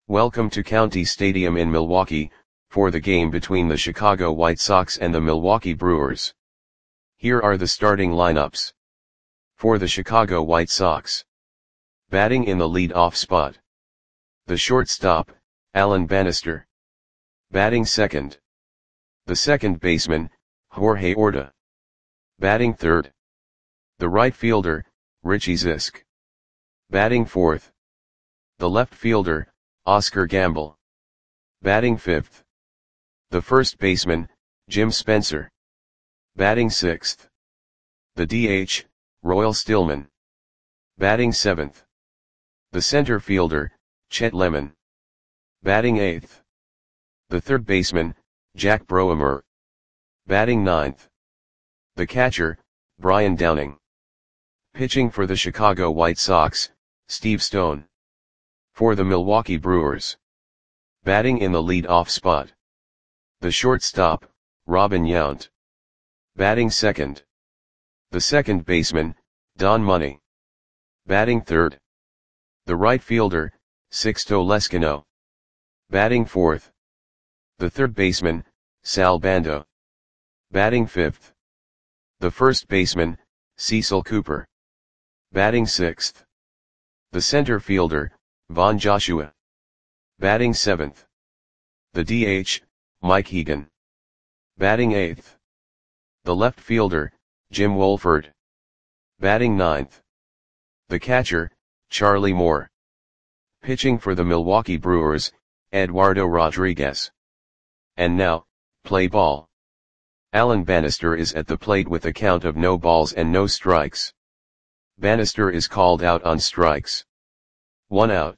Welcome to County Stadium in Milwaukee, for the game between the Chicago White Sox and the Milwaukee Brewers. Here are the starting lineups. For the Chicago White Sox. Batting in the lead-off spot. The shortstop, Alan Bannister. Batting second. The second baseman, Jorge Orta. Batting third. The right fielder, Richie Zisk. Batting fourth. The left fielder, Oscar Gamble. Batting fifth. The first baseman, Jim Spencer. Batting sixth. The DH, Royal Stillman. Batting seventh. The center fielder, Chet Lemon. Batting eighth. The third baseman, Jack Broemer. Batting ninth. The catcher, Brian Downing. Pitching for the Chicago White Sox, Steve Stone. For the Milwaukee Brewers. Batting in the lead-off spot. The shortstop, Robin Yount. Batting second. The second baseman, Don Money. Batting third. The right fielder, Sixto Leskino. Batting fourth. The third baseman, Sal Bando. Batting fifth. The first baseman, Cecil Cooper. Batting sixth. The center fielder, Von Joshua. Batting seventh. The DH, Mike Hegan. Batting eighth. The left fielder, Jim Wolford. Batting ninth. The catcher, Charlie Moore. Pitching for the Milwaukee Brewers, Eduardo Rodriguez. And now, play ball. Alan Bannister is at the plate with a count of no balls and no strikes. Bannister is called out on strikes. 1 out.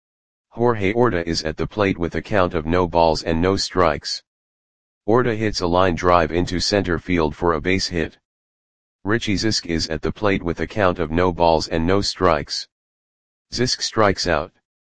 Jorge Orta is at the plate with a count of no balls and no strikes. Orta hits a line drive into center field for a base hit. Richie Zisk is at the plate with a count of no balls and no strikes. Zisk strikes out.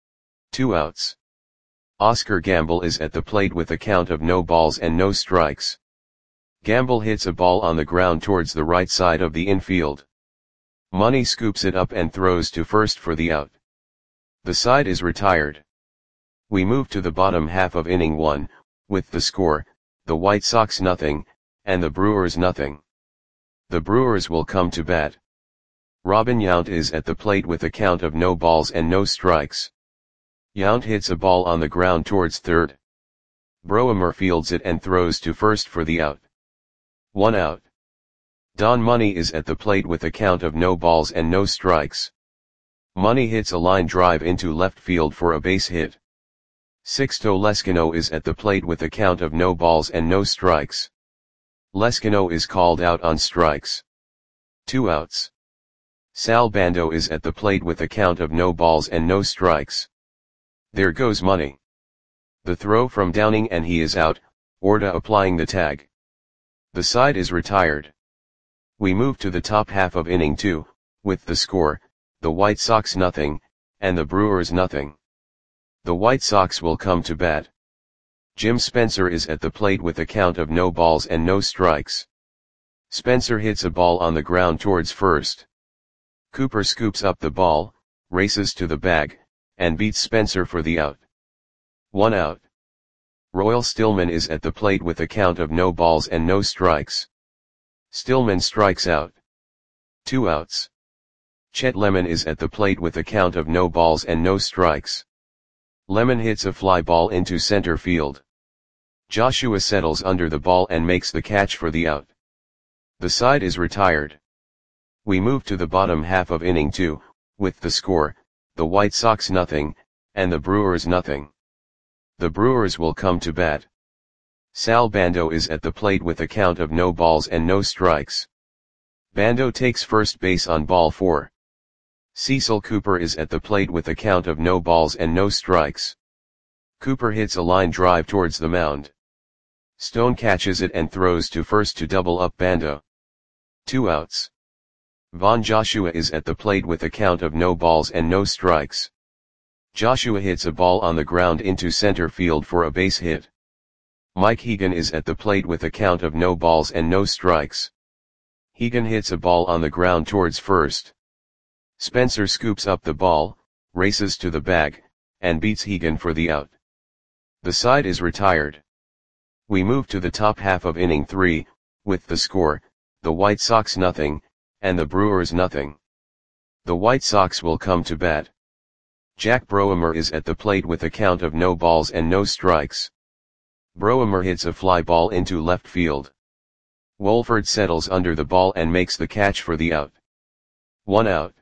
2 outs. Oscar Gamble is at the plate with a count of no balls and no strikes. Gamble hits a ball on the ground towards the right side of the infield. Money scoops it up and throws to first for the out. The side is retired. We move to the bottom half of inning 1, with the score, the White Sox nothing, and the Brewers nothing. The Brewers will come to bat. Robin Yount is at the plate with a count of no balls and no strikes. Yount hits a ball on the ground towards third. Broemer fields it and throws to first for the out. 1 out. Don Money is at the plate with a count of no balls and no strikes. Money hits a line drive into left field for a base hit. Sixto Leskino is at the plate with a count of no balls and no strikes. Leskino is called out on strikes. 2 outs. Sal Bando is at the plate with a count of no balls and no strikes. There goes Money. The throw from Downing and he is out, Orta applying the tag. The side is retired. We move to the top half of inning 2, with the score, the White Sox nothing, and the Brewers nothing. The White Sox will come to bat. Jim Spencer is at the plate with a count of no balls and no strikes. Spencer hits a ball on the ground towards first. Cooper scoops up the ball, races to the bag, and beats Spencer for the out. 1 out. Royal Stillman is at the plate with a count of no balls and no strikes. Stillman strikes out. 2 outs. Chet Lemon is at the plate with a count of no balls and no strikes. Lemon hits a fly ball into center field. Joshua settles under the ball and makes the catch for the out. The side is retired. We move to the bottom half of inning 2, with the score, the White Sox nothing, and the Brewers nothing. The Brewers will come to bat. Sal Bando is at the plate with a count of no balls and no strikes. Bando takes first base on ball 4. Cecil Cooper is at the plate with a count of no balls and no strikes. Cooper hits a line drive towards the mound. Stone catches it and throws to first to double up Bando. 2 outs. Von Joshua is at the plate with a count of no balls and no strikes. Joshua hits a ball on the ground into center field for a base hit. Mike Hegan is at the plate with a count of no balls and no strikes. Hegan hits a ball on the ground towards first. Spencer scoops up the ball, races to the bag, and beats Hegan for the out. The side is retired. We move to the top half of inning 3, with the score, the White Sox nothing, and the Brewers nothing. The White Sox will come to bat. Jack Broemer is at the plate with a count of no balls and no strikes. Broemer hits a fly ball into left field. Wolford settles under the ball and makes the catch for the out. 1 out.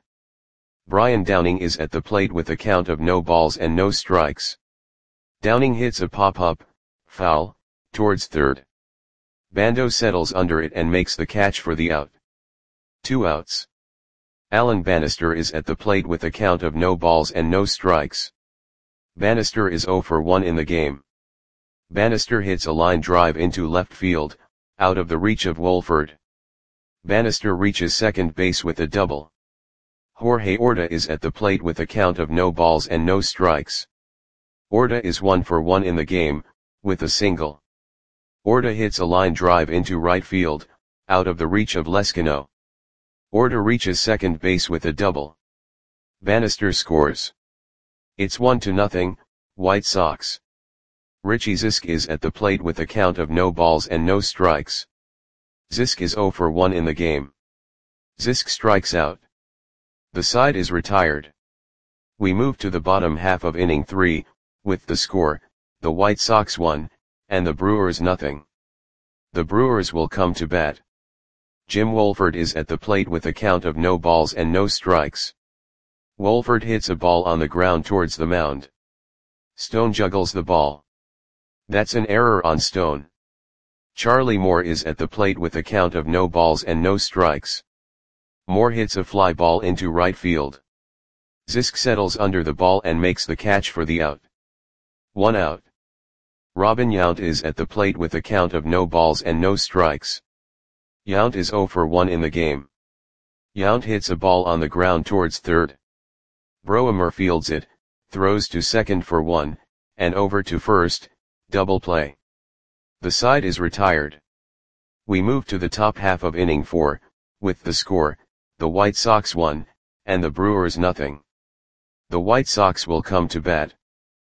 Brian Downing is at the plate with a count of no balls and no strikes. Downing hits a pop-up, foul, towards third. Bando settles under it and makes the catch for the out. 2 outs. Alan Bannister is at the plate with a count of no balls and no strikes. Bannister is 0 for 1 in the game. Bannister hits a line drive into left field, out of the reach of Wolford. Bannister reaches second base with a double. Jorge Orta is at the plate with a count of no balls and no strikes. Orta is 1 for 1 in the game, with a single. Orta hits a line drive into right field, out of the reach of Leskino. Orta reaches second base with a double. Bannister scores. It's 1-0, White Sox. Richie Zisk is at the plate with a count of no balls and no strikes. Zisk is 0 for 1 in the game. Zisk strikes out. The side is retired. We move to the bottom half of inning 3, with the score, the White Sox 1, and the Brewers nothing. The Brewers will come to bat. Jim Wolford is at the plate with a count of no balls and no strikes. Wolford hits a ball on the ground towards the mound. Stone juggles the ball. That's an error on Stone. Charlie Moore is at the plate with a count of no balls and no strikes. Moore hits a fly ball into right field. Zisk settles under the ball and makes the catch for the out. 1 out. Robin Yount is at the plate with a count of no balls and no strikes. Yount is 0 for 1 in the game. Yount hits a ball on the ground towards third. Broemer fields it, throws to second for 1, and over to first, double play. The side is retired. We move to the top half of inning 4, with the score, the White Sox 1, and the Brewers nothing. The White Sox will come to bat.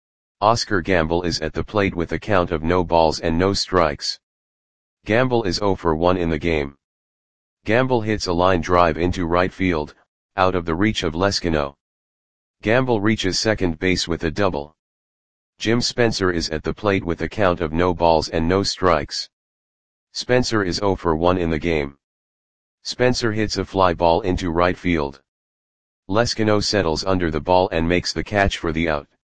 Oscar Gamble is at the plate with a count of no balls and no strikes. Gamble is 0 for 1 in the game. Gamble hits a line drive into right field, out of the reach of Leskino. Gamble reaches second base with a double. Jim Spencer is at the plate with a count of no balls and no strikes. Spencer is 0 for 1 in the game. Spencer hits a fly ball into right field. Leskino settles under the ball and makes the catch for the out.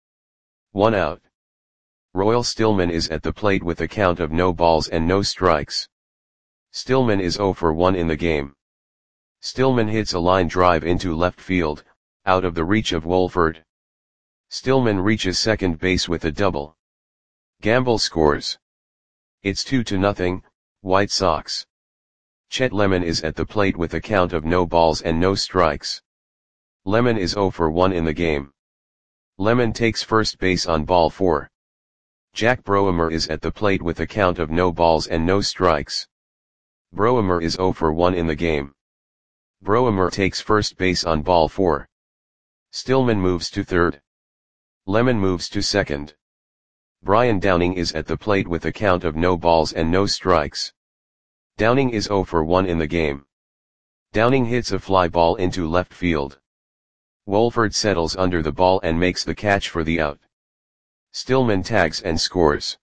1 out. Royal Stillman is at the plate with a count of no balls and no strikes. Stillman is 0 for 1 in the game. Stillman hits a line drive into left field, out of the reach of Wolford. Stillman reaches second base with a double. Gamble scores. It's 2-0, White Sox. Chet Lemon is at the plate with a count of no balls and no strikes. Lemon is 0 for 1 in the game. Lemon takes first base on ball 4. Jack Broemer is at the plate with a count of no balls and no strikes. Broemer is 0 for 1 in the game. Broemer takes first base on ball 4. Stillman moves to third. Lemon moves to second. Brian Downing is at the plate with a count of no balls and no strikes. Downing is 0 for 1 in the game. Downing hits a fly ball into left field. Wolford settles under the ball and makes the catch for the out. Stillman tags and scores.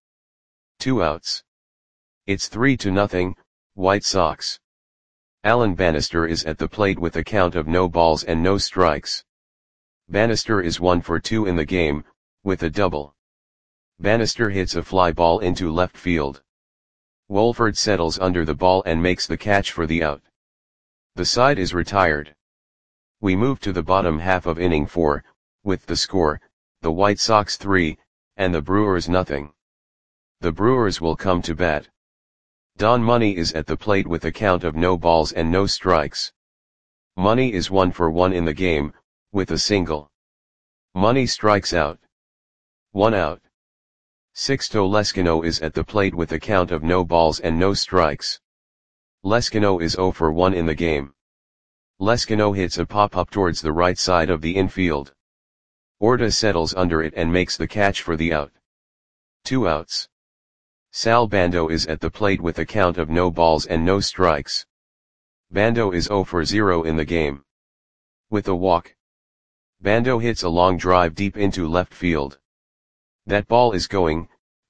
2 outs. It's 3-0, White Sox. Alan Bannister is at the plate with a count of no balls and no strikes. Bannister is 1 for 2 in the game, with a double. Bannister hits a fly ball into left field. Wolford settles under the ball and makes the catch for the out. The side is retired. We move to the bottom half of inning 4, with the score, the White Sox 3, and the Brewers nothing. The Brewers will come to bat. Don Money is at the plate with a count of no balls and no strikes. Money is 1 for 1 in the game, with a single. Money strikes out. 1 out. Sixto Leskino is at the plate with a count of no balls and no strikes. Leskino is 0 for 1 in the game. Leskino hits a pop-up towards the right side of the infield. Orta settles under it and makes the catch for the out. 2 outs. Sal Bando is at the plate with a count of no balls and no strikes. Bando is 0 for 0 in the game. With a walk, Bando hits a long drive deep into left field. That ball is gone.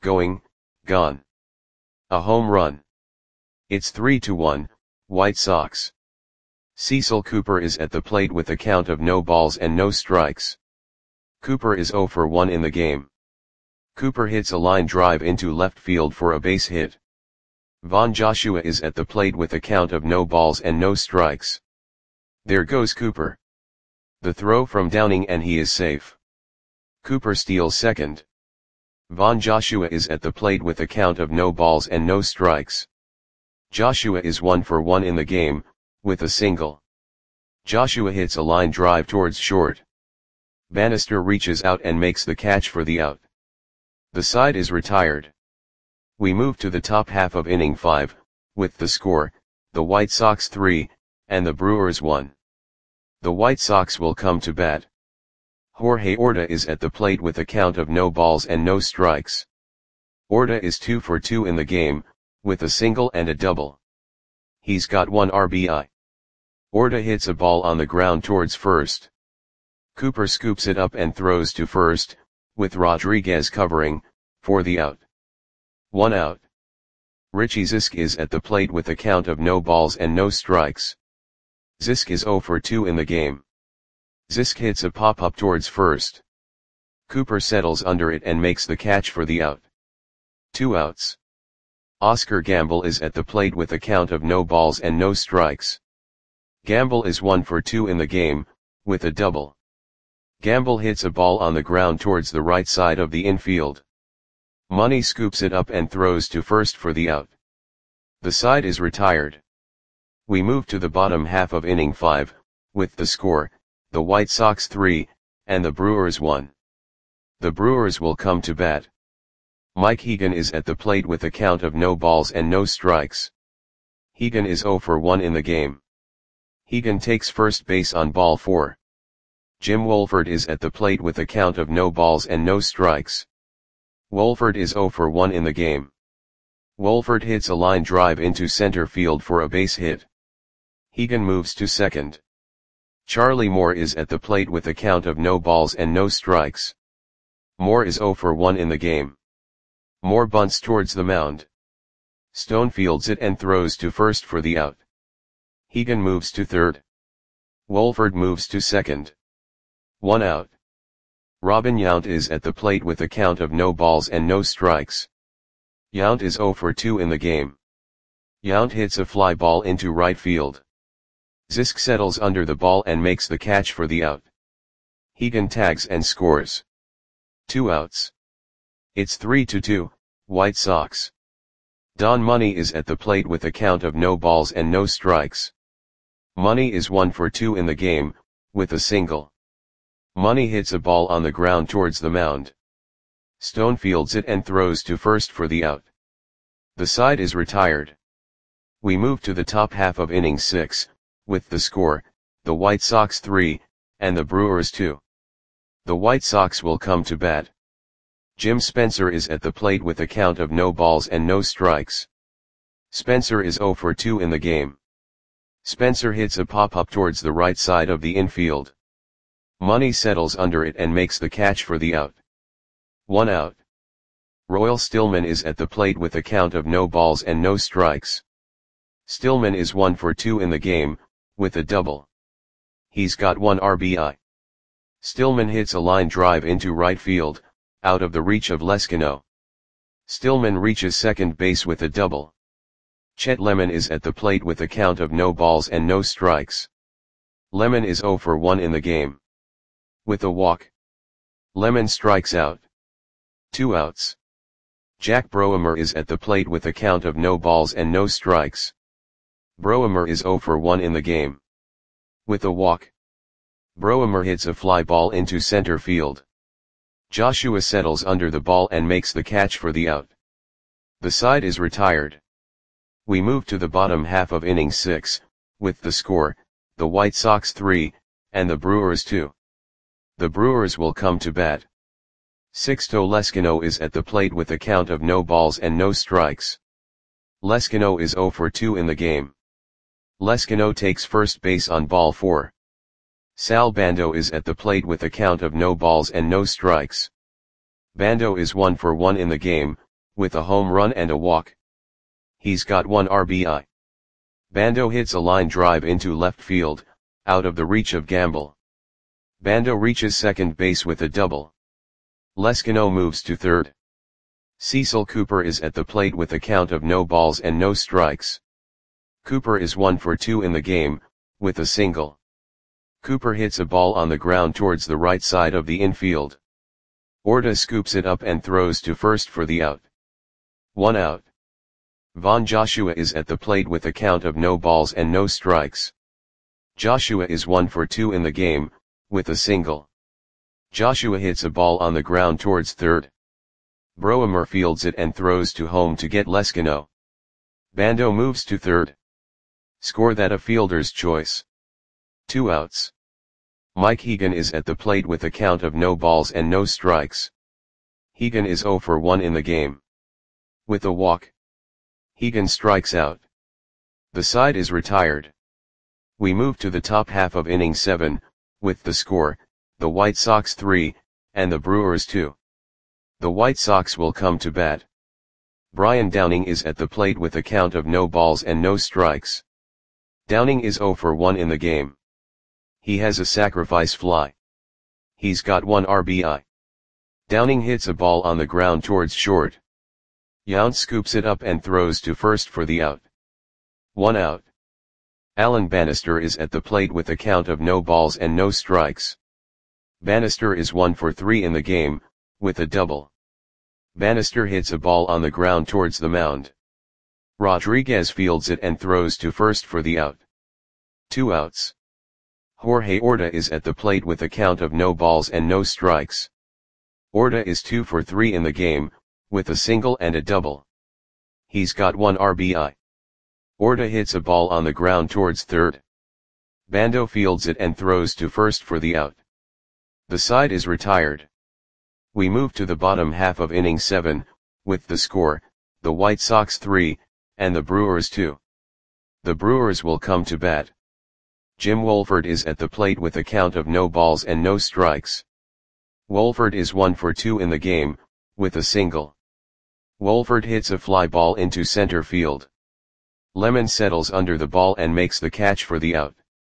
A home run. It's 3-1, White Sox. Cecil Cooper is at the plate with a count of no balls and no strikes. Cooper is 0 for 1 in the game. Cooper hits a line drive into left field for a base hit. Von Joshua is at the plate with a count of no balls and no strikes. There goes Cooper. The throw from Downing and he is safe. Cooper steals second. Von Joshua is at the plate with a count of no balls and no strikes. Joshua is 1 for 1 in the game, with a single. Joshua hits a line drive towards short. Bannister reaches out and makes the catch for the out. The side is retired. We move to the top half of inning 5, with the score, the White Sox 3, and the Brewers 1. The White Sox will come to bat. Jorge Orta is at the plate with a count of no balls and no strikes. Orta is 2 for 2 in the game, with a single and a double. He's got 1 RBI. Orta hits a ball on the ground towards first. Cooper scoops it up and throws to first, with Rodriguez covering, for the out. 1 out. Richie Zisk is at the plate with a count of no balls and no strikes. Zisk is 0 for 2 in the game. Zisk hits a pop-up towards first. Cooper settles under it and makes the catch for the out. 2 outs. Oscar Gamble is at the plate with a count of no balls and no strikes. Gamble is 1 for 2 in the game, with a double. Gamble hits a ball on the ground towards the right side of the infield. Money scoops it up and throws to first for the out. The side is retired. We move to the bottom half of inning 5, with the score, the White Sox 3, and the Brewers 1. The Brewers will come to bat. Mike Hegan is at the plate with a count of no balls and no strikes. Hegan is 0 for 1 in the game. Hegan takes first base on ball 4. Jim Wolford is at the plate with a count of no balls and no strikes. Wolford is 0 for 1 in the game. Wolford hits a line drive into center field for a base hit. Hegan moves to second. Charlie Moore is at the plate with a count of no balls and no strikes. Moore is 0 for 1 in the game. Moore bunts towards the mound. Stone fields it and throws to first for the out. Hegan moves to third. Wolford moves to second. 1 out. Robin Yount is at the plate with a count of no balls and no strikes. Yount is 0 for 2 in the game. Yount hits a fly ball into right field. Zisk settles under the ball and makes the catch for the out. Hegan tags and scores. 2 outs. It's 3-2, White Sox. Don Money is at the plate with a count of no balls and no strikes. Money is 1 for 2 in the game, with a single. Money hits a ball on the ground towards the mound. Stone fields it and throws to first for the out. The side is retired. We move to the top half of inning 6, with the score, the White Sox 3, and the Brewers 2. The White Sox will come to bat. Jim Spencer is at the plate with a count of no balls and no strikes. Spencer is 0 for 2 in the game. Spencer hits a pop-up towards the right side of the infield. Money settles under it and makes the catch for the out. 1 out. Royal Stillman is at the plate with a count of no balls and no strikes. Stillman is 1 for 2 in the game, with a double. He's got 1 RBI. Stillman hits a line drive into right field, out of the reach of Lescano. Stillman reaches second base with a double. Chet Lemon is at the plate with a count of no balls and no strikes. Lemon is 0 for 1 in the game. With a walk, Lemon strikes out. 2 outs. Jack Broemer is at the plate with a count of no balls and no strikes. Broemer is 0 for 1 in the game. With a walk, Broemer hits a fly ball into center field. Joshua settles under the ball and makes the catch for the out. The side is retired. We move to the bottom half of inning 6, with the score, the White Sox 3, and the Brewers 2. The Brewers will come to bat. Sixto Leskino is at the plate with a count of no balls and no strikes. Leskino is 0 for 2 in the game. Leskino takes first base on ball 4. Sal Bando is at the plate with a count of no balls and no strikes. Bando is 1 for 1 in the game, with a home run and a walk. He's got 1 RBI. Bando hits a line drive into left field, out of the reach of Gamble. Bando reaches second base with a double. Leskino moves to third. Cecil Cooper is at the plate with a count of no balls and no strikes. Cooper is 1 for 2 in the game, with a single. Cooper hits a ball on the ground towards the right side of the infield. Orta scoops it up and throws to first for the out. 1 out. Von Joshua is at the plate with a count of no balls and no strikes. Joshua is 1 for 2 in the game, with a single. Joshua hits a ball on the ground towards third. Broemer fields it and throws to home to get Leskino. Bando moves to third. Score that a fielder's choice. 2 outs. Mike Hegan is at the plate with a count of no balls and no strikes. Hegan is 0 for 1 in the game. With a walk. Hegan strikes out. The side is retired. We move to the top half of inning 7, with the score, the White Sox 3, and the Brewers 2. The White Sox will come to bat. Brian Downing is at the plate with a count of no balls and no strikes. Downing is 0 for 1 in the game. He has a sacrifice fly. He's got 1 RBI. Downing hits a ball on the ground towards short. Yount scoops it up and throws to first for the out. 1 out. Alan Bannister is at the plate with a count of no balls and no strikes. Bannister is 1 for 3 in the game, with a double. Bannister hits a ball on the ground towards the mound. Rodriguez fields it and throws to first for the out. 2 outs. Jorge Orta is at the plate with a count of no balls and no strikes. Orta is 2 for 3 in the game, with a single and a double. He's got 1 RBI. Orta hits a ball on the ground towards third. Bando fields it and throws to first for the out. The side is retired. We move to the bottom half of inning 7, with the score, the White Sox 3, and the Brewers 2. The Brewers will come to bat. Jim Wolford is at the plate with a count of no balls and no strikes. Wolford is 1 for 2 in the game, with a single. Wolford hits a fly ball into center field. Lemon settles under the ball and makes the catch for the out.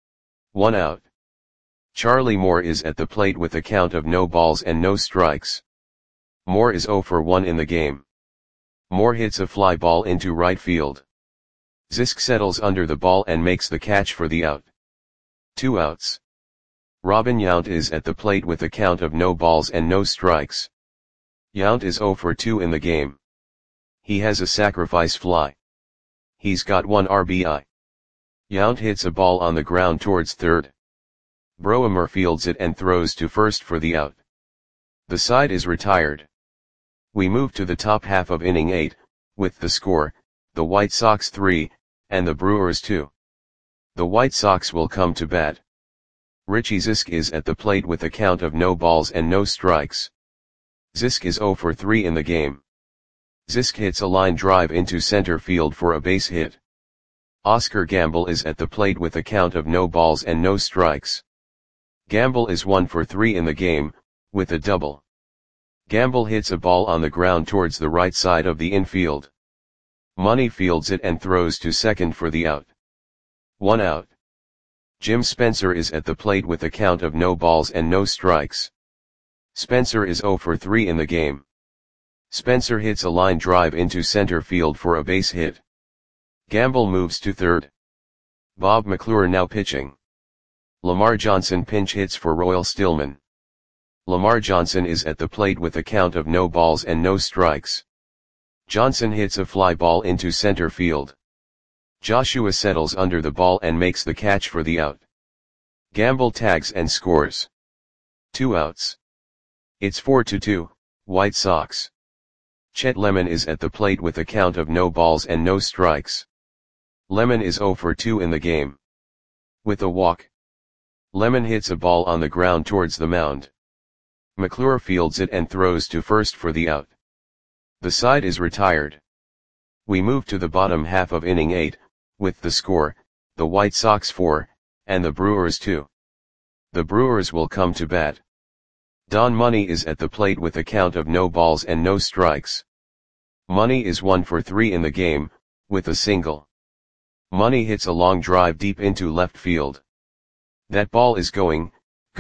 1 out. Charlie Moore is at the plate with a count of no balls and no strikes. Moore is 0 for 1 in the game. Moore hits a fly ball into right field. Zisk settles under the ball and makes the catch for the out. 2 outs. Robin Yount is at the plate with a count of no balls and no strikes. Yount is 0 for 2 in the game. He has a sacrifice fly. He's got 1 RBI. Yount hits a ball on the ground towards third. Broemer fields it and throws to first for the out. The side is retired. We move to the top half of inning 8, with the score, the White Sox 3, and the Brewers 2. The White Sox will come to bat. Richie Zisk is at the plate with a count of no balls and no strikes. Zisk is 0 for 3 in the game. Zisk hits a line drive into center field for a base hit. Oscar Gamble is at the plate with a count of no balls and no strikes. Gamble is 1 for 3 in the game, with a double. Gamble hits a ball on the ground towards the right side of the infield. Money fields it and throws to second for the out. 1 out. Jim Spencer is at the plate with a count of no balls and no strikes. Spencer is 0 for 3 in the game. Spencer hits a line drive into center field for a base hit. Gamble moves to third. Bob McClure now pitching. Lamar Johnson pinch hits for Royal Stillman. Lamar Johnson is at the plate with a count of no balls and no strikes. Johnson hits a fly ball into center field. Joshua settles under the ball and makes the catch for the out. Gamble tags and scores. 2 outs. It's 4-2, White Sox. Chet Lemon is at the plate with a count of no balls and no strikes. Lemon is 0 for 2 in the game. With a walk. Lemon hits a ball on the ground towards the mound. McClure fields it and throws to first for the out. The side is retired. We move to the bottom half of inning 8, with the score, the White Sox 4, and the Brewers 2. The Brewers will come to bat. Don Money is at the plate with a count of no balls and no strikes. Money is 1 for 3 in the game, with a single. Money hits a long drive deep into left field. That ball is going,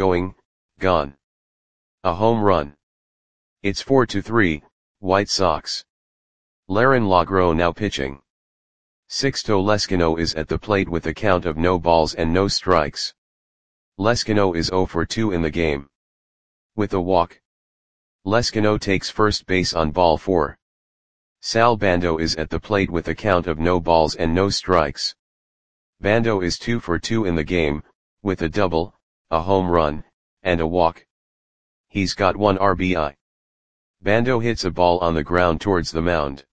gone. A home run. It's 4-3, White Sox. Larin Lagro now pitching. Sixto Lescano is at the plate with a count of no balls and no strikes. Lescano is 0 for 2 in the game. With a walk. Lescano takes first base on ball 4. Sal Bando is at the plate with a count of no balls and no strikes. Bando is 2 for 2 in the game, with a double, a home run, and a walk. He's got 1 RBI. Bando hits a ball on the ground towards the mound.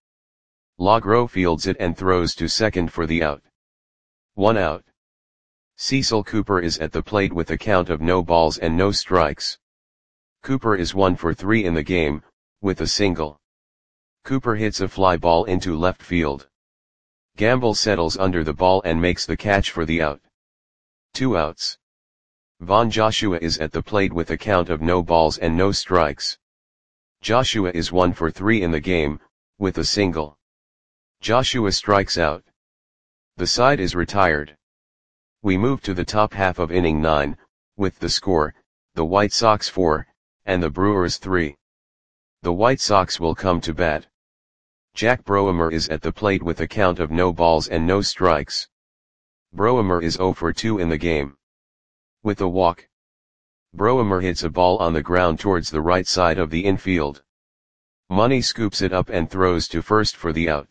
Lagro fields it and throws to second for the out. 1 out. Cecil Cooper is at the plate with a count of no balls and no strikes. Cooper is 1 for 3 in the game, with a single. Cooper hits a fly ball into left field. Gamble settles under the ball and makes the catch for the out. 2 outs. Von Joshua is at the plate with a count of no balls and no strikes. Joshua is 1 for 3 in the game, with a single. Joshua strikes out. The side is retired. We move to the top half of inning 9, with the score, the White Sox 4, and the Brewers 3. The White Sox will come to bat. Jack Broemer is at the plate with a count of no balls and no strikes. Broemer is 0 for 2 in the game. With a walk. Broemer hits a ball on the ground towards the right side of the infield. Money scoops it up and throws to first for the out.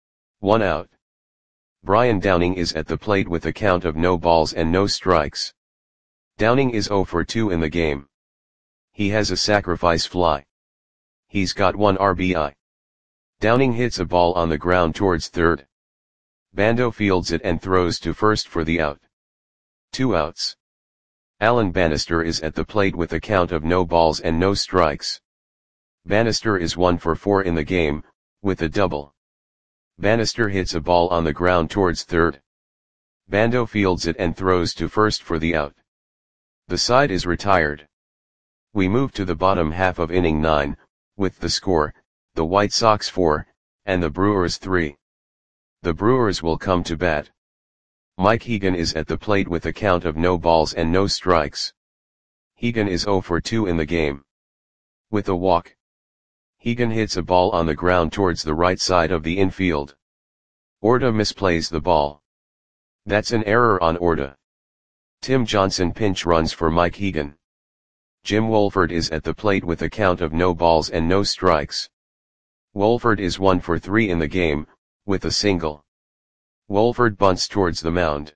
1 out. Brian Downing is at the plate with a count of no balls and no strikes. Downing is 0 for 2 in the game. He has a sacrifice fly. He's got 1 RBI. Downing hits a ball on the ground towards third. Bando fields it and throws to first for the out. 2 outs. Alan Bannister is at the plate with a count of no balls and no strikes. Bannister is 1 for 4 in the game, with a double. Bannister hits a ball on the ground towards third. Bando fields it and throws to first for the out. The side is retired. We move to the bottom half of inning 9, with the score, the White Sox 4, and the Brewers 3. The Brewers will come to bat. Mike Hegan is at the plate with a count of no balls and no strikes. Hegan is 0 for 2 in the game. With a walk. Hegan hits a ball on the ground towards the right side of the infield. Orta misplays the ball. That's an error on Orta. Tim Johnson pinch runs for Mike Hegan. Jim Wolford is at the plate with a count of no balls and no strikes. Wolford is 1 for 3 in the game, with a single. Wolford bunts towards the mound.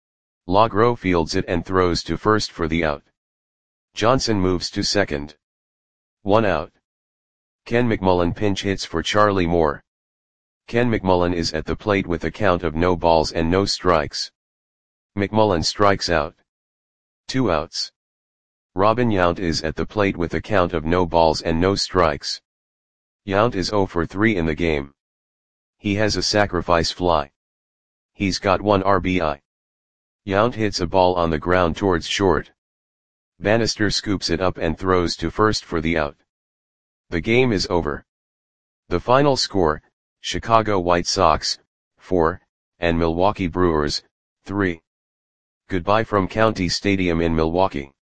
Lagro fields it and throws to first for the out. Johnson moves to second. 1 out. Ken McMullen pinch hits for Charlie Moore. Ken McMullen is at the plate with a count of no balls and no strikes. McMullen strikes out. 2 outs. Robin Yount is at the plate with a count of no balls and no strikes. Yount is 0 for 3 in the game. He has a sacrifice fly. He's got 1 RBI. Yount hits a ball on the ground towards short. Bannister scoops it up and throws to first for the out. The game is over. The final score, Chicago White Sox, 4, and Milwaukee Brewers, 3. Goodbye from County Stadium in Milwaukee.